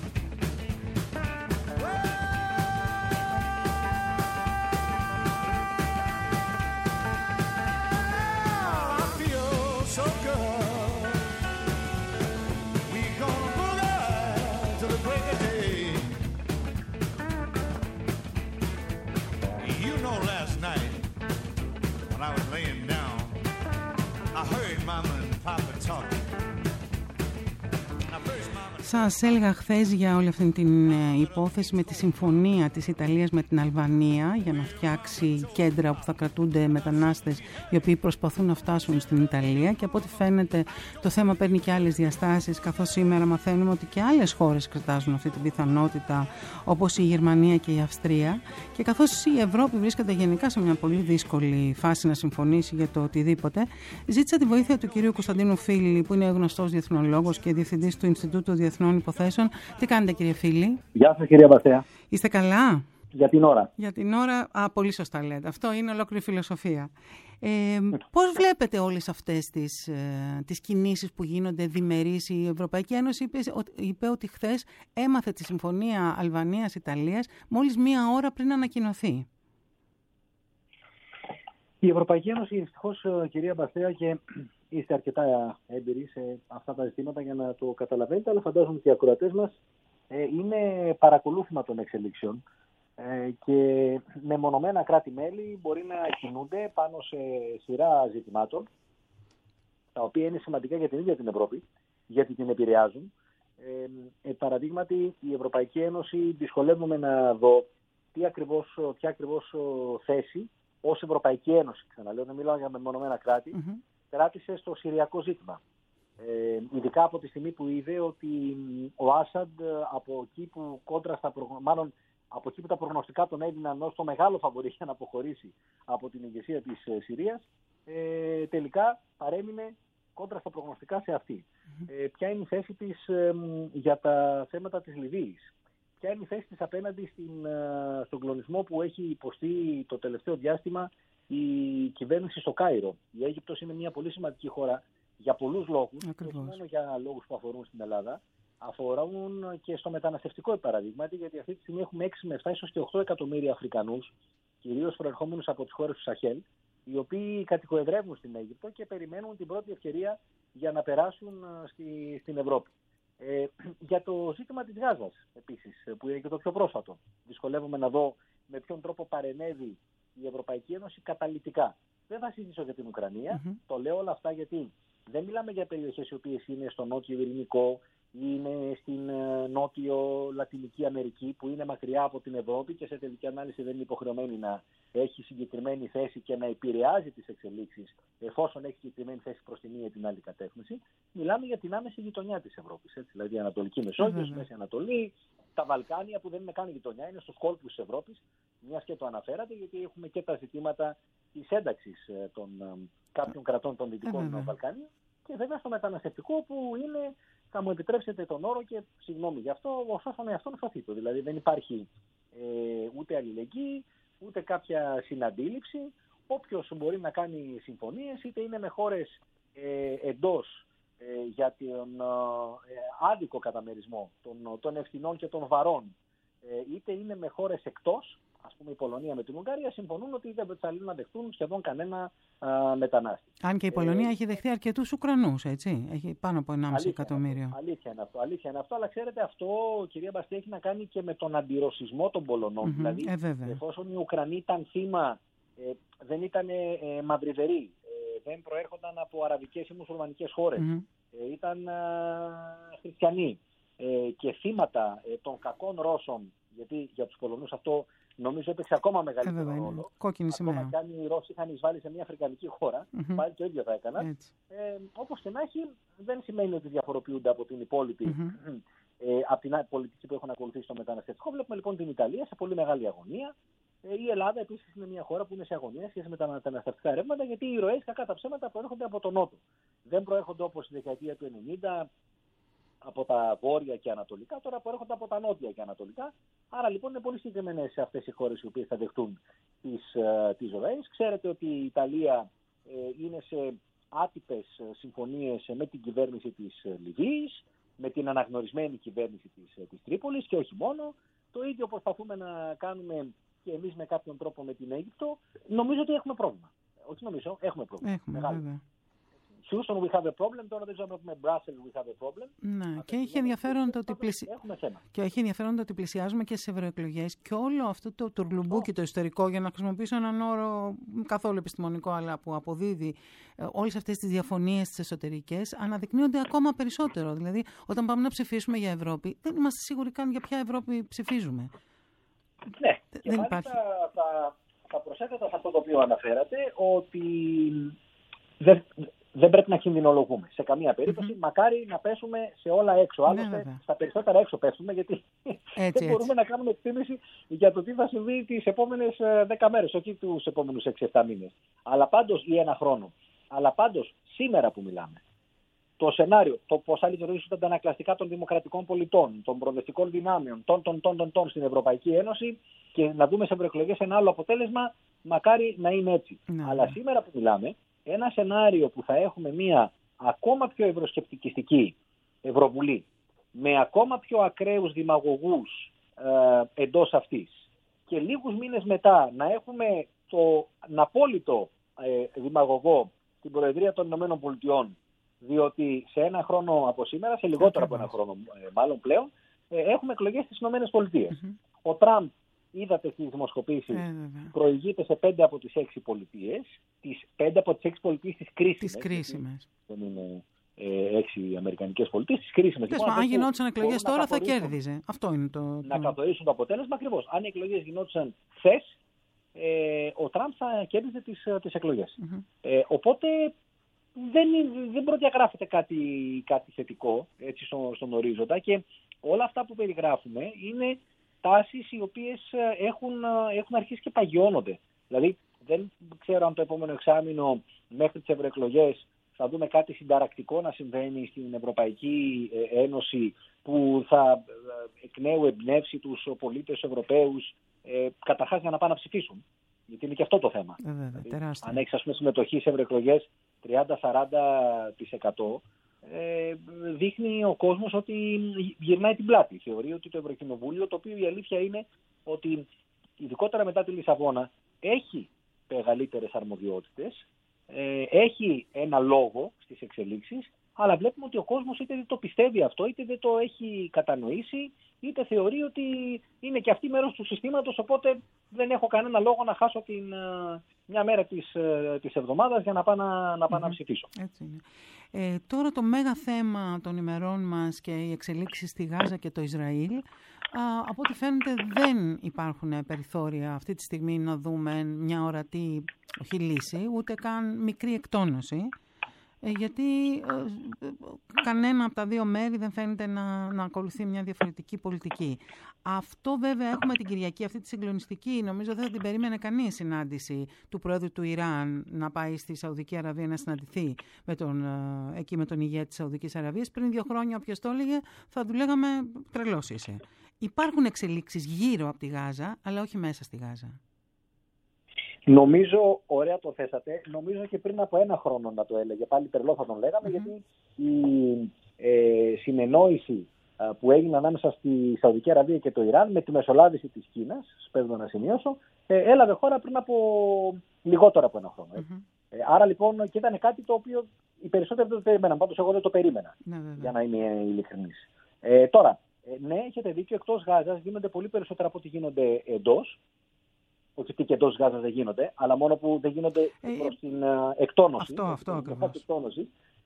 Well, I feel so good. We're going to boogie till the break of day. Last night, when I was laying down, I heard Mama and Papa talking. Σας έλεγα χθες για όλη αυτή την υπόθεση με τη συμφωνία της Ιταλίας με την Αλβανία για να φτιάξει κέντρα όπου θα κρατούνται μετανάστες οι οποίοι προσπαθούν να φτάσουν στην Ιταλία, και από ό,τι φαίνεται το θέμα παίρνει και άλλες διαστάσεις, καθώς σήμερα μαθαίνουμε ότι και άλλες χώρες εξετάζουν αυτή την πιθανότητα, όπως η Γερμανία και η Αυστρία, και καθώς η Ευρώπη βρίσκεται γενικά σε μια πολύ δύσκολη φάση να συμφωνήσει για το οτιδήποτε, ζήτησα τη βοήθεια του κυρίου Κωνσταντίνου Φίλη, που είναι γνωστός διεθνολόγος και διευθυντής του Ινστιτούτου Διεθνών Υποθέσεων. Τι κάνετε, κύριε Φίλη? Γεια σας, κυρία Μπαστέα. Είστε καλά? Για την ώρα. Για την ώρα, πολύ σωστά λέτε. Αυτό είναι ολόκληρη φιλοσοφία. Πώς βλέπετε όλες αυτές τις κινήσεις που γίνονται διμερείς? Η Ευρωπαϊκή Ένωση είπε ότι χθες έμαθε τη συμφωνία Αλβανίας-Ιταλίας μόλις μία ώρα πριν ανακοινωθεί. Η Ευρωπαϊκή Ένωση, δυστυχώς, κυρία Μπαστέα, και είστε αρκετά έμπειροι σε αυτά τα ζητήματα για να το καταλαβαίνετε, αλλά φαντάζομαι και οι ακροατές μας είναι παρακολούθημα των εξελίξεων και μεμονωμένα κράτη-μέλη μπορεί να κινούνται πάνω σε σειρά ζητημάτων, τα οποία είναι σημαντικά για την ίδια την Ευρώπη, γιατί την επηρεάζουν. Παραδείγματι, η Ευρωπαϊκή Ένωση δυσκολεύομαι να δω ποια ακριβώς θέση ως Ευρωπαϊκή Ένωση, ξαναλέω, δεν μιλάω για μεμονωμένα κράτη, κράτησε στο συριακό ζήτημα. Ειδικά από τη στιγμή που είδε ότι ο Άσαντ από εκεί που από εκεί που τα προγνωστικά τον έδιναν ως το μεγάλο φαβορί για να αποχωρήσει από την ηγεσία της Συρίας, τελικά παρέμεινε κόντρα στα προγνωστικά σε αυτή. Ποια είναι η θέση της για τα θέματα της Λιβύης? Ποια είναι η θέση της απέναντι στον κλονισμό που έχει υποστεί το τελευταίο διάστημα η κυβέρνηση στο Κάιρο? Η Αίγυπτος είναι μια πολύ σημαντική χώρα για πολλούς λόγους, όχι μόνο για λόγους που αφορούν στην Ελλάδα, αφορούν και στο μεταναστευτικό παραδείγματι, γιατί αυτή τη στιγμή έχουμε 6 με 7 ίσως και 8 εκατομμύρια Αφρικανούς, κυρίως προερχόμενους από τις χώρες του Σαχέλ, οι οποίοι κατοικοεδρεύουν στην Αίγυπτο και περιμένουν την πρώτη ευκαιρία για να περάσουν στην Ευρώπη. Για το ζήτημα της Γάζας, επίσης, που είναι και το πιο πρόσφατο, δυσκολεύομαι να δω με ποιον τρόπο παρενέβη η Ευρωπαϊκή Ένωση καταλυτικά. Δεν θα συζητήσω για την Ουκρανία. Το λέω όλα αυτά γιατί δεν μιλάμε για περιοχές οι οποίες είναι στο νότιο Ειρηνικό είναι στην Νότιο-Λατινική Αμερική, που είναι μακριά από την Ευρώπη και σε τελική ανάλυση δεν είναι υποχρεωμένη να έχει συγκεκριμένη θέση και να επηρεάζει τις εξελίξεις εφόσον έχει συγκεκριμένη θέση προς τη μία ή την άλλη κατεύθυνση. Μιλάμε για την άμεση γειτονιά της Ευρώπης. Έτσι, δηλαδή η Ανατολική Μεσόγειος, η Μέση Ανατολή, τα Βαλκάνια που δεν είναι καν γειτονιά, είναι στους κόλπους της Ευρώπης, μιας και το αναφέρατε, γιατί έχουμε και τα ζητήματα της ένταξης των κάποιων κρατών των Δυτικών Βαλκάνιων και βέβαια στο μεταναστευτικό που είναι, θα μου επιτρέψετε τον όρο και συγγνώμη γι' αυτό, ωστόσο εαυτόν φαθήτο. Δηλαδή δεν υπάρχει ούτε αλληλεγγύη, ούτε κάποια συναντήληψη. Όποιος μπορεί να κάνει συμφωνίες, είτε είναι με χώρες εντός για τον άδικο καταμερισμό των ευθυνών και των βαρών, είτε είναι με χώρες εκτός, ας πούμε η Πολωνία με την Ουγγαρία, συμφωνούν ότι δεν θέλουν να δεχτούν σχεδόν κανένα μετανάστη. Αν και η Πολωνία έχει δεχτεί αρκετούς Ουκρανούς, έτσι. Έχει πάνω από 1,5 εκατομμύριο. Αλήθεια είναι αυτό, αλλά ξέρετε αυτό, κυρία Μπαστή, έχει να κάνει και με τον αντιρωσισμό των Πολωνών. Δηλαδή, εφόσον οι Ουκρανοί ήταν θύμα, δεν ήταν μαυριδεροί, δεν προέρχονταν από αραβικές ή μουσουλμανικές χώρες, ήταν χριστιανοί και θύματα των κακών Ρώσων, γιατί για τους Πολωνούς αυτό νομίζω έπαιξε ακόμα μεγαλύτερο ρόλο. Κόκκινη σημαία. Ακόμα και αν οι Ρώσοι είχαν εισβάλει σε μια αφρικανική χώρα, πάλι το ίδιο θα έκαναν. Όπως και να έχει, δεν σημαίνει ότι διαφοροποιούνται από την υπόλοιπη, από την πολιτική που έχουν ακολουθήσει στο μεταναστευτικό. Βλέπουμε λοιπόν την Ιταλία σε πολύ μεγάλη αγωνία. Η Ελλάδα επίσης είναι μια χώρα που είναι σε αγωνία σχέση με τα μεταναστευτικά ρεύματα, γιατί οι ροές κακά τα ψέματα προέρχονται από τον Νότο. Δεν προέρχονται όπως στη δεκαετία του 90 από τα βόρεια και ανατολικά, τώρα προέρχονται από τα νότια και ανατολικά. Άρα λοιπόν είναι πολύ συγκεκριμένες αυτές οι χώρες οι οποίες θα δεχτούν τις ροές. Ξέρετε ότι η Ιταλία είναι σε άτυπες συμφωνίες με την κυβέρνηση της Λιβύης, με την αναγνωρισμένη κυβέρνηση της Τρίπολης και όχι μόνο. Το ίδιο προσπαθούμε να κάνουμε και εμείς με κάποιον τρόπο με την Αίγυπτο. Νομίζω ότι έχουμε πρόβλημα. Όχι νομίζω, έχουμε πρόβλημα. Βέβαια. Houston we have a problem, τώρα δεν ξέρω αν έχουμε Brussels we have a problem. Ναι, και έχει ενδιαφέρον το ότι πλησιάζουμε και στις ευρωεκλογές και όλο αυτό το τουρλουμπούκι το ιστορικό, για να χρησιμοποιήσω έναν όρο καθόλου επιστημονικό αλλά που αποδίδει όλες αυτές τις διαφωνίες τις εσωτερικές, αναδεικνύονται ακόμα περισσότερο. Δηλαδή όταν πάμε να ψηφίσουμε για Ευρώπη δεν είμαστε σίγουροι καν για ποια Ευρώπη ψηφίζουμε. Ναι, και μάλιστα θα προσέθετα σε αυτό το οποίο αναφέρατε ότι δεν πρέπει να κινδυνολογούμε σε καμία περίπτωση. Μακάρι να πέσουμε σε όλα έξω. Άλλωστε, στα περισσότερα έξω πέφτουμε, γιατί δεν μπορούμε να κάνουμε εκτίμηση για το τι θα συμβεί τις επόμενες 10 μέρες, όχι τους επόμενους 6-7 μήνες. Αλλά πάντως, ή ένα χρόνο. Αλλά πάντως, σήμερα που μιλάμε, το σενάριο, το πώς θα λειτουργήσουν τα αντανακλαστικά των δημοκρατικών πολιτών, των προοδευτικών δυνάμεων, των στην Ευρωπαϊκή Ένωση και να δούμε σε ευρωεκλογές ένα άλλο αποτέλεσμα, μακάρι να είναι έτσι. Αλλά σήμερα που μιλάμε, ένα σενάριο που θα έχουμε μια ακόμα πιο ευρωσκεπτικιστική Ευρωβουλή, με ακόμα πιο ακραίους δημαγωγούς εντός αυτής και λίγους μήνες μετά να έχουμε τον απόλυτο δημαγωγό στην Προεδρία των Ηνωμένων Πολιτειών, διότι σε ένα χρόνο από σήμερα, σε λιγότερο από ένα χρόνο μάλλον πλέον, έχουμε εκλογές στις Ηνωμένες Πολιτείες. Ο Τραμπ, είδατε στις δημοσκοπήσεις, προηγείται σε 5 από τις 6 πολιτείες, τις 5 από τις 6 πολιτείες τις κρίσιμες. Δεν είναι 6 αμερικανικές πολιτείες, τις κρίσιμες. Αν γινόντουσαν εκλογές τώρα θα κέρδιζε. Αυτό είναι να καθορίσουν το αποτέλεσμα ακριβώς. Αν οι εκλογές γινόντουσαν χθες, ο Τραμπ θα κέρδιζε τις εκλογές. Οπότε δεν προδιαγράφεται κάτι θετικό έτσι, στον ορίζοντα και όλα αυτά που περιγράφουμε είναι τάσεις οι οποίες έχουν αρχίσει και παγιώνονται. Δηλαδή δεν ξέρω αν το επόμενο εξάμηνο μέχρι τις ευρωεκλογές θα δούμε κάτι συνταρακτικό να συμβαίνει στην Ευρωπαϊκή Ένωση που θα εκ νέου εμπνεύσει τους πολίτες Ευρωπαίους καταρχάς για να πάνε να ψηφίσουν. Γιατί είναι και αυτό το θέμα. Δηλαδή, αν έχεις ας πούμε συμμετοχή σε ευρωεκλογές 30-40%, δείχνει ο κόσμος ότι γυρνάει την πλάτη. Θεωρεί ότι το Ευρωκοινοβούλιο, το οποίο η αλήθεια είναι ότι ειδικότερα μετά τη Λισαβόνα έχει μεγαλύτερες αρμοδιότητες, έχει ένα λόγο στις εξελίξεις, αλλά βλέπουμε ότι ο κόσμος είτε δεν το πιστεύει αυτό, είτε δεν το έχει κατανοήσει, είτε θεωρεί ότι είναι και αυτή μέρος του συστήματος, οπότε δεν έχω κανένα λόγο να χάσω μια μέρα της εβδομάδας για να πάω να ψηφίσω. Έτσι είναι. Τώρα το μέγα θέμα των ημερών μας και οι εξελίξεις στη Γάζα και το Ισραήλ, από ό,τι φαίνεται δεν υπάρχουν περιθώρια αυτή τη στιγμή να δούμε μια ορατή, όχι λύση, ούτε καν μικρή εκτόνωση. Γιατί κανένα από τα δύο μέρη δεν φαίνεται να ακολουθεί μια διαφορετική πολιτική. Αυτό βέβαια έχουμε την Κυριακή, αυτή τη συγκλονιστική, νομίζω δεν θα την περίμενε κανείς, συνάντηση του Πρόεδρου του Ιράν να πάει στη Σαουδική Αραβία να συναντηθεί εκεί με τον ηγέτη της Σαουδικής Αραβίας. Πριν 2 χρόνια όποιος το έλεγε θα του λέγαμε τρελός είσαι. Υπάρχουν εξελίξεις γύρω από τη Γάζα, αλλά όχι μέσα στη Γάζα. Νομίζω, ωραία το θέσατε, νομίζω και πριν από 1 χρόνο να το έλεγε, πάλι τρελό θα τον λέγαμε, γιατί η συνεννόηση που έγινε ανάμεσα στη Σαουδική Αραβία και το Ιράν με τη μεσολάβηση της Κίνας, σπέβδω να σημειώσω, έλαβε χώρα πριν από λιγότερο από 1 χρόνο. Άρα λοιπόν και ήταν κάτι το οποίο οι περισσότεροι δεν το περίμεναν, πάντως εγώ δεν το περίμενα, για να είμαι ειλικρινής. Τώρα, ναι, έχετε δίκιο, εκτός Γάζας γίνονται πολύ περισσότερα από ό,τι γίνονται εντός. Όχι ότι και εντός Γάζας δεν γίνονται, αλλά μόνο που δεν γίνονται προς την εκτόνωση. Αυτό ακριβώς.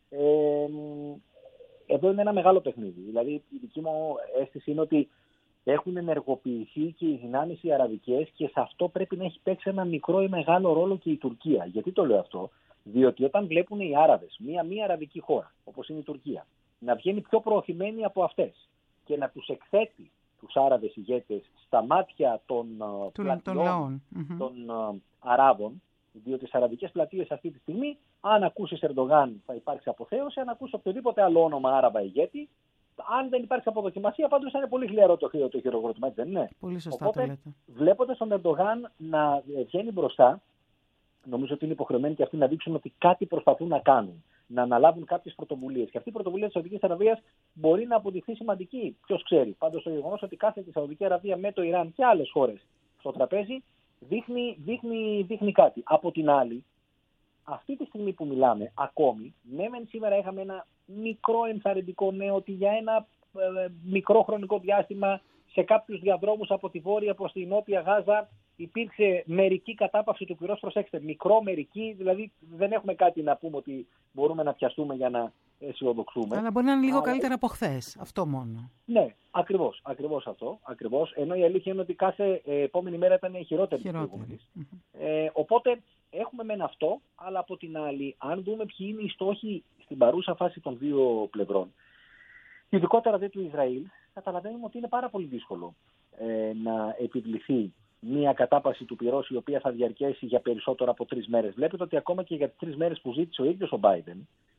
Εδώ είναι ένα μεγάλο παιχνίδι. Δηλαδή η δική μου αίσθηση είναι ότι έχουν ενεργοποιηθεί και οι δυνάμεις οι αραβικές και σε αυτό πρέπει να έχει παίξει ένα μικρό ή μεγάλο ρόλο και η Τουρκία. Γιατί το λέω αυτό? Διότι όταν βλέπουν οι Άραβες, μία μη αραβική χώρα, όπως είναι η Τουρκία, να βγαίνει πιο προωθημένη από αυτές και να τους εκθέτει τους Άραβες ηγέτες στα μάτια των πλατιών των Αράβων, διότι στις αραβικές πλατείες αυτή τη στιγμή, αν ακούσει Ερντογάν θα υπάρξει αποθέωση, αν ακούσει οποιοδήποτε άλλο όνομα Άραβα ηγέτη, αν δεν υπάρξει αποδοκιμασία, πάντως θα είναι πολύ χλιαρό το χειροκρότημα, έτσι δεν είναι? Πολύ σωστά. Οπότε, το λέτε. Βλέποντας τον Ερντογάν να βγαίνει μπροστά, νομίζω ότι είναι υποχρεωμένοι και αυτοί να δείξουν ότι κάτι προσπαθούν να κάνουν, να αναλάβουν κάποιες πρωτοβουλίες. Και αυτή η πρωτοβουλία της Σαουδικής Αραβίας μπορεί να αποδειχθεί σημαντική. Ποιος ξέρει. Πάντως το γεγονός ότι κάθεται η Σαουδική Αραβία με το Ιράν και άλλες χώρες στο τραπέζι δείχνει κάτι. Από την άλλη, αυτή τη στιγμή που μιλάμε, ακόμη, ναι, μεν σήμερα είχαμε ένα μικρό ενθαρρυντικό νέο ότι για ένα μικρό χρονικό διάστημα σε κάποιους διαδρόμους από τη βόρεια προς τη νότια Γάζα υπήρξε μερική κατάπαυση του πυρός. Προσέξτε, μικρό μερική, δηλαδή δεν έχουμε κάτι να πούμε ότι μπορούμε να πιαστούμε για να αισιοδοξούμε. Αλλά μπορεί να είναι λίγο καλύτερα από χθες, αυτό μόνο. Ναι, ακριβώς αυτό. Ακριβώς, ενώ η αλήθεια είναι ότι κάθε επόμενη μέρα ήταν χειρότερη. Οπότε έχουμε μεν αυτό, αλλά από την άλλη, αν δούμε ποιοι είναι οι στόχοι στην παρούσα φάση των δύο πλευρών, ειδικότερα δε του Ισραήλ, καταλαβαίνουμε ότι είναι πάρα πολύ δύσκολο να επιβληθεί μια κατάπαυση του πυρός η οποία θα διαρκέσει για περισσότερο από 3 μέρες. Βλέπετε ότι ακόμα και για τις 3 μέρες που ζήτησε ο ίδιος ο Biden,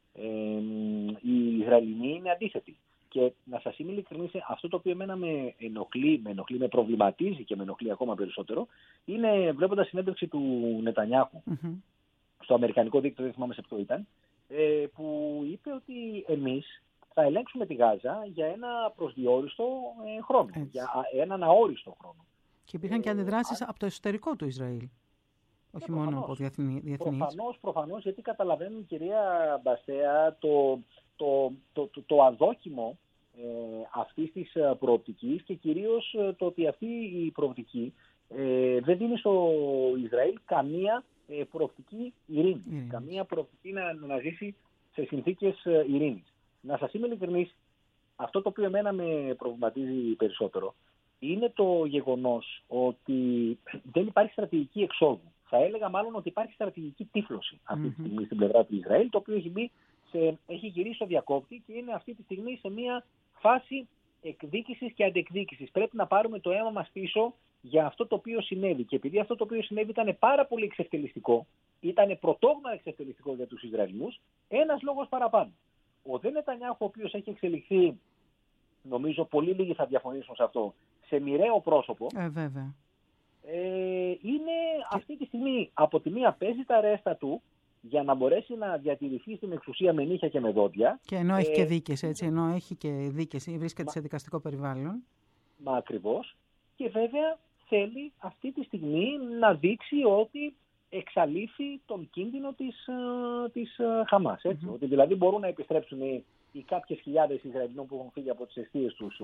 οι Ισραηλινοί είναι αντίθετοι. Και να σας είμαι ειλικρινής, αυτό το οποίο εμένα με ενοχλεί, με προβληματίζει και με ενοχλεί ακόμα περισσότερο, είναι βλέποντας συνέντευξη του Νετανιάχου στο αμερικανικό δίκτυο, δεν θυμάμαι σε ποιο ήταν, που είπε ότι εμείς θα ελέγξουμε τη Γάζα για ένα προσδιόριστο χρόνο, για έναν αόριστο χρόνο. Και υπήρχαν και αντιδράσεις από το εσωτερικό του Ισραήλ, όχι μόνο από διεθνείς. Προφανώς, γιατί καταλαβαίνουν, κυρία Μπαστέα, το αδόκιμο αυτής της προοπτικής και κυρίως το ότι αυτή η προοπτική δεν δίνει στο Ισραήλ καμία προοπτική ειρήνη. Καμία προοπτική να ζήσει σε συνθήκες ειρήνης. Να σας είμαι ειλικρινής, αυτό το οποίο εμένα με προβληματίζει περισσότερο είναι το γεγονός ότι δεν υπάρχει στρατηγική εξόδου. Θα έλεγα μάλλον ότι υπάρχει στρατηγική τύφλωση αυτή τη στιγμή στην πλευρά του Ισραήλ, το οποίο έχει γυρίσει στο διακόπτη και είναι αυτή τη στιγμή σε μια φάση εκδίκησης και αντεκδίκησης. Πρέπει να πάρουμε το αίμα μας πίσω για αυτό το οποίο συνέβη. Και επειδή αυτό το οποίο συνέβη ήταν πάρα πολύ εξευτελιστικό, ήταν πρωτόγνωρα εξευτελιστικό για τους Ισραηλινούς, ένας λόγος παραπάνω. Ο Δε Νετανιάχου, ο οποίος έχει εξελιχθεί, νομίζω πολύ λίγοι θα διαφωνήσουν σε αυτό, σε μοιραίο πρόσωπο, βέβαια. Είναι αυτή τη στιγμή από τη μία παίζει τα ρέστα του για να μπορέσει να διατηρηθεί στην εξουσία με νύχια και με δόντια. Και ενώ έχει και δίκες, έτσι, βρίσκεται σε δικαστικό περιβάλλον. Μα ακριβώς. Και βέβαια θέλει αυτή τη στιγμή να δείξει ότι εξαλείφει τον κίνδυνο της Χαμάς. Έτσι. Ότι δηλαδή μπορούν να επιστρέψουν οι κάποιες χιλιάδες Ισραηλινών που έχουν φύγει από τις εστίες τους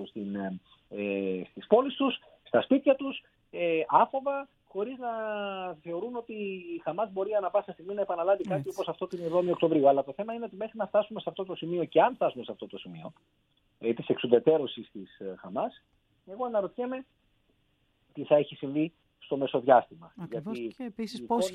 στις πόλεις τους, στα σπίτια τους, άφοβα, χωρίς να θεωρούν ότι η Χαμάς μπορεί ανά πάσα στιγμή να επαναλάβει κάτι όπως αυτό την 7η Οκτωβρίου. Αλλά το θέμα είναι ότι μέχρι να φτάσουμε σε αυτό το σημείο, και αν φτάσουμε σε αυτό το σημείο της εξουδετερώσης της Χαμάς, εγώ αναρωτιέμαι τι θα έχει συμβεί στο μεσοδιάστημα. Ακριβώς. Και επίσης πόσοι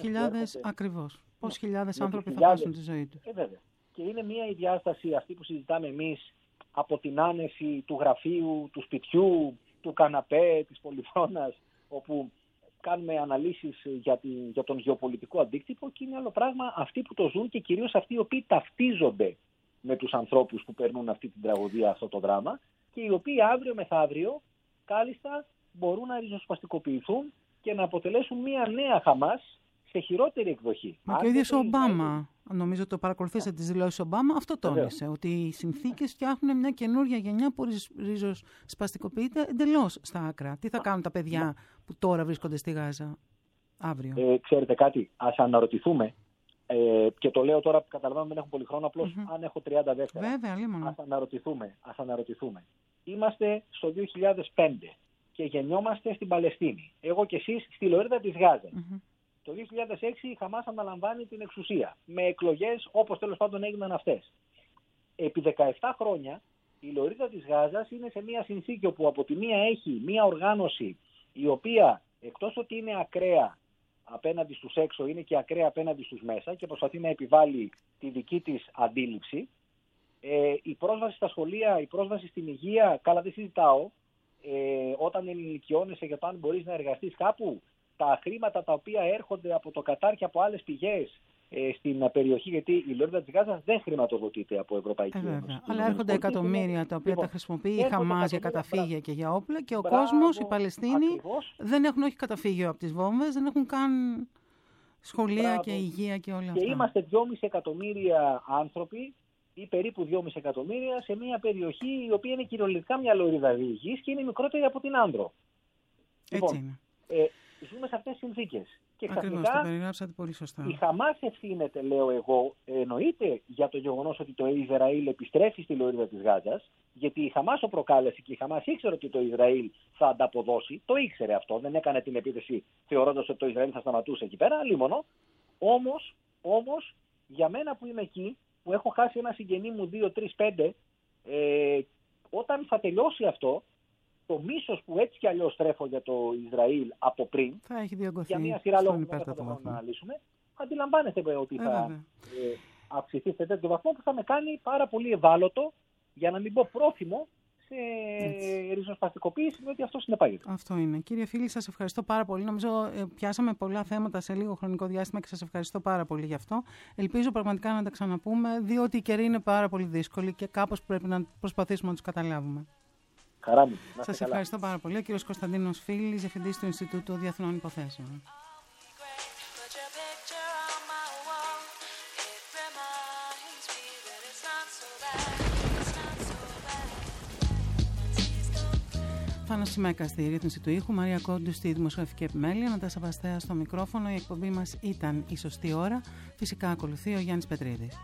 χιλιάδες άνθρωποι θα χάσουν τη ζωή τους. Βέβαια. Και είναι μια η διάσταση αυτή που συζητάμε εμείς, από την άνεση του γραφείου, του σπιτιού, του καναπέ, της πολυθρόνας, όπου κάνουμε αναλύσεις για τον γεωπολιτικό αντίκτυπο, και είναι άλλο πράγμα αυτοί που το ζουν και κυρίως αυτοί οι οποίοι ταυτίζονται με τους ανθρώπους που περνούν αυτή την τραγωδία, αυτό το δράμα, και οι οποίοι αύριο μεθαύριο κάλλιστα μπορούν να ριζοσπαστικοποιηθούν και να αποτελέσουν μια νέα Χαμάς σε χειρότερη εκδοχή. Μα και ο ίδιος ο Ομπάμα, νομίζω το παρακολουθήσατε τις δηλώσεις Ομπάμα, αυτό τόνισε, ότι οι συνθήκες φτιάχνουν μια καινούργια γενιά που ριζοσπαστικοποιείται εντελώς στα άκρα. Τι θα κάνουν τα παιδιά που τώρα βρίσκονται στη Γάζα αύριο? Ξέρετε κάτι, ας αναρωτηθούμε, και το λέω τώρα που καταλαβαίνω δεν έχουν πολύ χρόνο, απλώς αν έχω 30 δεύτερα. Βέβαια, ας αναρωτηθούμε. Είμαστε στο 2005 και γεννιόμαστε στην Παλαιστίνη. Εγώ και εσείς στη λωρίδα της Γάζας. Το 2006 η Χαμάς αναλαμβάνει την εξουσία, με εκλογές όπως τέλος πάντων έγιναν αυτές. Επί 17 χρόνια η λωρίδα της Γάζας είναι σε μια συνθήκη όπου από τη μία έχει μια οργάνωση η οποία εκτός ότι είναι ακραία απέναντι στους έξω, είναι και ακραία απέναντι στους μέσα και προσπαθεί να επιβάλλει τη δική της αντίληψη. Η πρόσβαση στα σχολεία, η πρόσβαση στην υγεία, καλά δεν συζητάω, όταν ενηλικιώνεσαι για το αν μπορείς να εργαστείς κάπου, τα χρήματα τα οποία έρχονται από το Κατάρ και από άλλες πηγές στην περιοχή, γιατί η λωρίδα της Γάζας δεν χρηματοδοτείται από Ευρωπαϊκή Ένωση. Αλλά έρχονται εκατομμύρια τα οποία τα χρησιμοποιεί η Χαμάς για καταφύγια και για όπλα, και ο κόσμος, οι Παλαιστίνοι, δεν έχουν όχι καταφύγιο από τις βόμβες, δεν έχουν καν σχολεία και υγεία και όλα αυτά. Και είμαστε 2,5 εκατομμύρια άνθρωποι ή περίπου 2,5 εκατομμύρια σε μια περιοχή η οποία είναι κυριολεκτικά μια λωρίδα γης και είναι μικρότερη από την Άνδρο. Έτσι είναι. Ζούμε σε αυτές τις συνθήκες. Και ακριβώς, ξαφνικά το περιγράψατε πολύ σωστά. Η Χαμάς ευθύνεται, λέω εγώ, εννοείται για το γεγονός ότι το Ισραήλ επιστρέφει στη λωρίδα της Γάζας, γιατί η Χαμάς το προκάλεσε και η Χαμάς ήξερε ότι το Ισραήλ θα ανταποδώσει. Το ήξερε αυτό, δεν έκανε την επίθεση θεωρώντας ότι το Ισραήλ θα σταματούσε εκεί πέρα, λίμωνο. Όμως, για μένα που είμαι εκεί, που έχω χάσει ένα συγγενή μου 2, 3, 5, όταν θα τελειώσει αυτό, το μίσος που έτσι κι αλλιώς τρέφω για το Ισραήλ από πριν, θα έχει διωγγωθεί για μια σειρά λόγων που θα το αναλύσουμε, αντιλαμβάνεστε ότι θα αυξηθεί σε τέτοιο βαθμό που θα με κάνει πάρα πολύ ευάλωτο, για να μην πω πρόθυμο, σε ριζοσπαστικοποίηση, διότι αυτό συνεπάγεται. Αυτό είναι. Κύριε Φίλη, σας ευχαριστώ πάρα πολύ. Νομίζω πιάσαμε πολλά θέματα σε λίγο χρονικό διάστημα και σας ευχαριστώ πάρα πολύ γι' αυτό. Ελπίζω πραγματικά να τα ξαναπούμε, διότι οι καιροί είναι πάρα πολύ δύσκολοι και κάπως πρέπει να προσπαθήσουμε να τους καταλάβουμε. Χαρά μου. Σας ευχαριστώ πάρα πολύ. Ο κύριος Κωνσταντίνος Φίλης, Διευθυντής του Ινστιτούτου Διεθνών Υποθέσεων. Πάνω Σιμέκα στη ρύθμιση του ήχου, Μαρία Κόντου στη δημοσιογραφική επιμέλεια, Νατάσα Βαστέα στο μικρόφωνο. Η εκπομπή μας ήταν η σωστή ώρα. Φυσικά ακολουθεί ο Γιάννης Πετρίδης.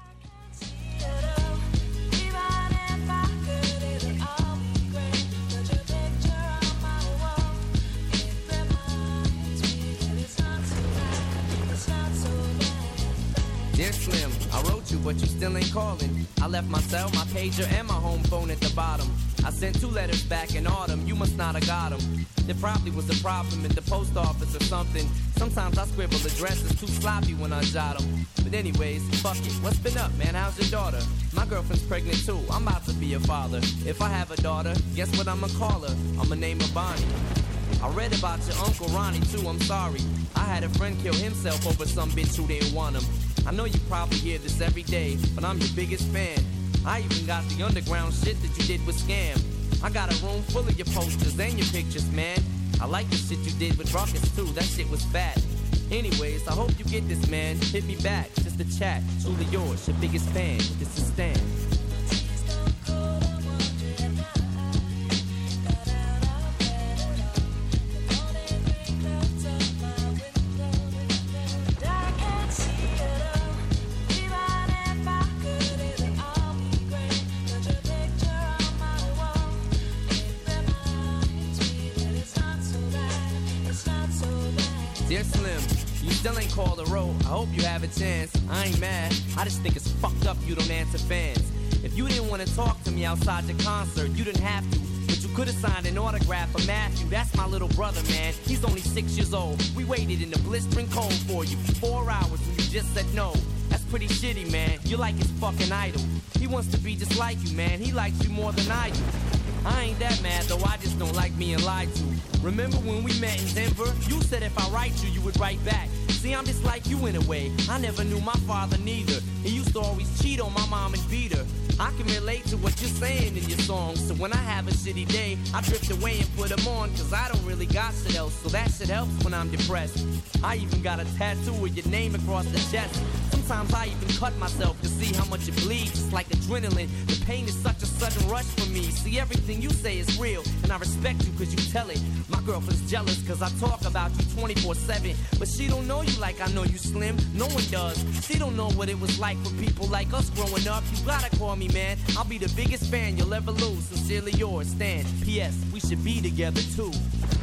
Dear Slim, I wrote you, but you still ain't calling. I left my cell, my pager, and my home phone at the bottom. I sent 2 letters back in autumn, you must not have got them. There probably was a problem at the post office or something. Sometimes I scribble addresses too sloppy when I jot them. But anyways, fuck it, what's been up, man? How's your daughter? My girlfriend's pregnant too, I'm about to be a father. If I have a daughter, guess what I'ma call her? I'ma name her Bonnie. I read about your Uncle Ronnie too, I'm sorry. I had a friend kill himself over some bitch who didn't want him. I know you probably hear this every day, but I'm your biggest fan. I even got the underground shit that you did with Scam. I got a room full of your posters and your pictures, man. I like the shit you did with Ruckus too, that shit was fat. Anyways, I hope you get this, man. Hit me back, just a chat. Truly yours, your biggest fan. This is Stan. Dear Slim, you still ain't called a roll. I hope you have a chance. I ain't mad. I just think it's fucked up you don't answer fans. If you didn't want to talk to me outside the concert, you didn't have to. But you could have signed an autograph for Matthew. That's my little brother, man. He's only 6 years old. We waited in the blistering cold for you for 4 hours when you just said no. That's pretty shitty, man. You're like his fucking idol. He wants to be just like you, man. He likes you more than I do. I ain't that mad, though. I just don't like being lied to. Remember when we met in Denver? You said if I write you, you would write back. See, I'm just like you in a way. I never knew my father neither. He used to always cheat on my mom and beat her. I can relate to what you're saying in your songs. So when I have a shitty day, I drift away and put them on. Cause I don't really got shit else. So that shit helps when I'm depressed. I even got a tattoo with your name across the chest. Sometimes I even cut myself to see how much it bleeds. It's like adrenaline. The pain is such a sudden rush for me. See, everything you say is real. And I respect you cause you tell it. My girlfriend's jealous cause I talk about you 24/7. But she don't know you like I know you, Slim. No one does. She don't know what it was like for people like us growing up. You gotta call me, man. I'll be the biggest fan you'll ever lose. Sincerely yours, Stan. P.S. We should be together too.